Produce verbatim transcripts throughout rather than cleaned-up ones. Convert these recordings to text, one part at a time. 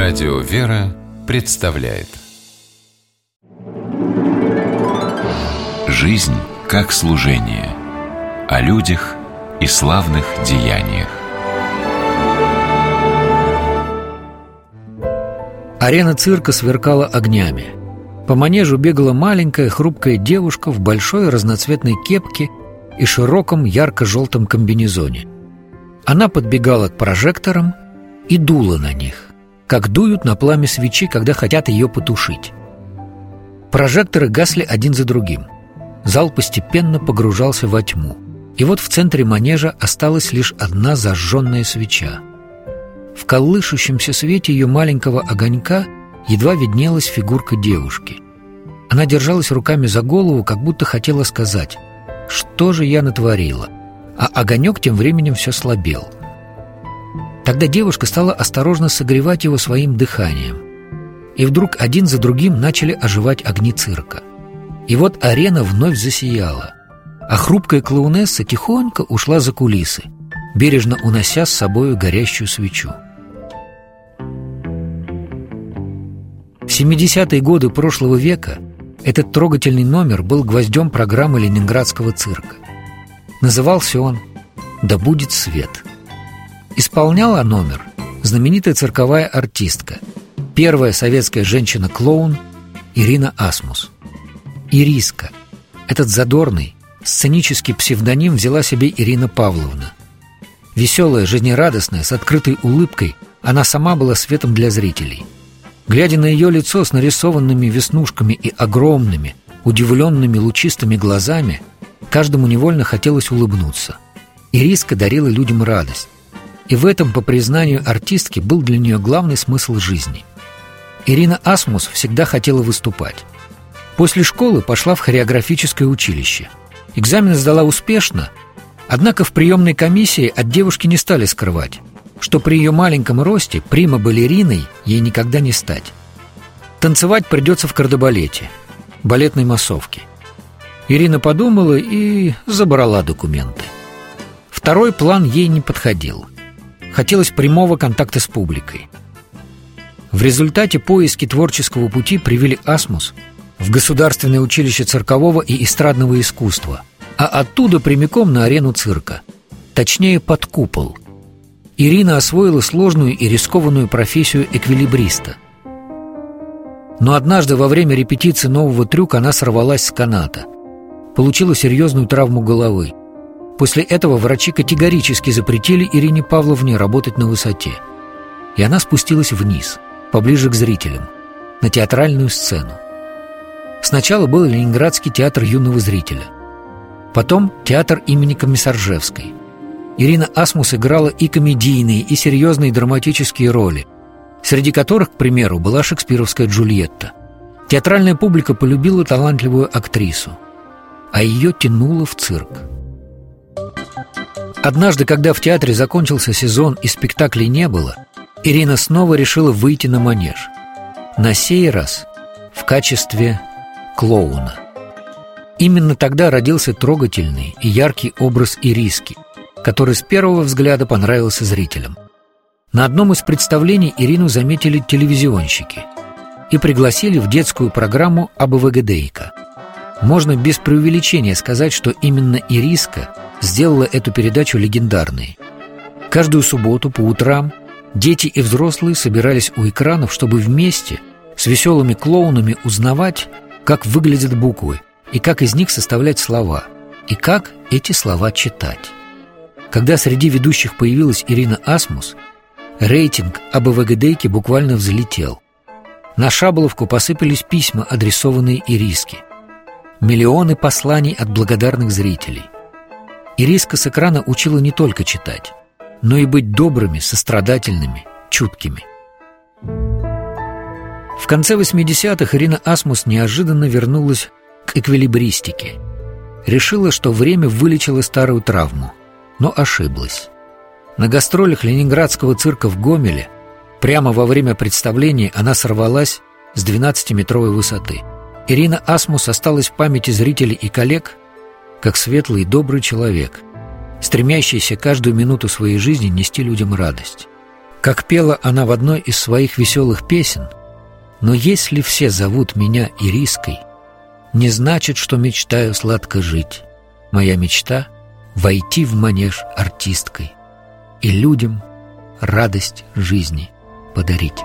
Радио «Вера» представляет «Жизнь как служение» о людях и славных деяниях. Арена цирка сверкала огнями. По манежу бегала маленькая хрупкая девушка в большой разноцветной кепке и широком ярко-желтом комбинезоне. Она подбегала к прожекторам и дула на них, как дуют на пламя свечи, когда хотят ее потушить. Прожекторы гасли один за другим. Зал постепенно погружался во тьму. И вот в центре манежа осталась лишь одна зажженная свеча. В колышущемся свете ее маленького огонька едва виднелась фигурка девушки. Она держалась руками за голову, как будто хотела сказать: «Что же я натворила?» А огонек тем временем все слабел. Тогда девушка стала осторожно согревать его своим дыханием. И вдруг один за другим начали оживать огни цирка. И вот арена вновь засияла, а хрупкая клоунесса тихонько ушла за кулисы, бережно унося с собою горящую свечу. В семидесятые годы прошлого века этот трогательный номер был гвоздем программы Ленинградского цирка. Назывался он «Да будет свет». Исполняла номер знаменитая цирковая артистка, первая советская женщина-клоун Ирина Асмус. Ириска. Этот задорный, сценический псевдоним взяла себе Ирина Павловна. Веселая, жизнерадостная, с открытой улыбкой, она сама была светом для зрителей. Глядя на ее лицо с нарисованными веснушками и огромными, удивленными лучистыми глазами, каждому невольно хотелось улыбнуться. Ириска дарила людям радость. И в этом, по признанию артистки, был для нее главный смысл жизни. Ирина Асмус всегда хотела выступать. После школы пошла в хореографическое училище. Экзамен сдала успешно, однако в приемной комиссии от девушки не стали скрывать, что при ее маленьком росте прима-балериной ей никогда не стать. Танцевать придется в кардебалете, балетной массовке. Ирина подумала и забрала документы. Второй план ей не подходил. Хотелось прямого контакта с публикой. В результате поиски творческого пути привели Асмус в Государственное училище циркового и эстрадного искусства, а оттуда прямиком на арену цирка, точнее под купол. Ирина освоила сложную и рискованную профессию эквилибриста. Но однажды во время репетиции нового трюка она сорвалась с каната, получила серьезную травму головы. После этого врачи категорически запретили Ирине Павловне работать на высоте. И она спустилась вниз, поближе к зрителям, на театральную сцену. Сначала был Ленинградский театр юного зрителя, потом театр имени Комиссаржевской. Ирина Асмус играла и комедийные, и серьезные драматические роли, среди которых, к примеру, была шекспировская Джульетта. Театральная публика полюбила талантливую актрису, а ее тянуло в цирк. Однажды, когда в театре закончился сезон и спектаклей не было, Ирина снова решила выйти на манеж. На сей раз в качестве клоуна. Именно тогда родился трогательный и яркий образ Ириски, который с первого взгляда понравился зрителям. На одном из представлений Ирину заметили телевизионщики и пригласили в детскую программу «Абвгдейка». Можно без преувеличения сказать, что именно Ириска сделала эту передачу легендарной. Каждую субботу по утрам дети и взрослые собирались у экранов, чтобы вместе с веселыми клоунами узнавать, как выглядят буквы, и как из них составлять слова, и как эти слова читать. Когда среди ведущих появилась Ирина Асмус, рейтинг АБВГДейки буквально взлетел. На Шаболовку посыпались письма, адресованные Ириске. Миллионы посланий от благодарных зрителей. Ириска с экрана учила не только читать, но и быть добрыми, сострадательными, чуткими. В конце восьмидесятых Ирина Асмус неожиданно вернулась к эквилибристике. Решила, что время вылечило старую травму, но ошиблась. На гастролях Ленинградского цирка в Гомеле прямо во время представления она сорвалась с двенадцатиметровой высоты. Ирина Асмус осталась в памяти зрителей и коллег как светлый и добрый человек, стремящийся каждую минуту своей жизни нести людям радость. Как пела она в одной из своих веселых песен: «Но если все зовут меня Ириской, не значит, что мечтаю сладко жить. Моя мечта — войти в манеж артисткой и людям радость жизни подарить».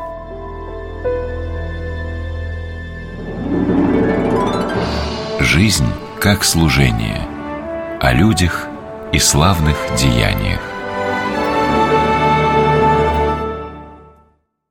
Жизнь как служение, о людях и славных деяниях.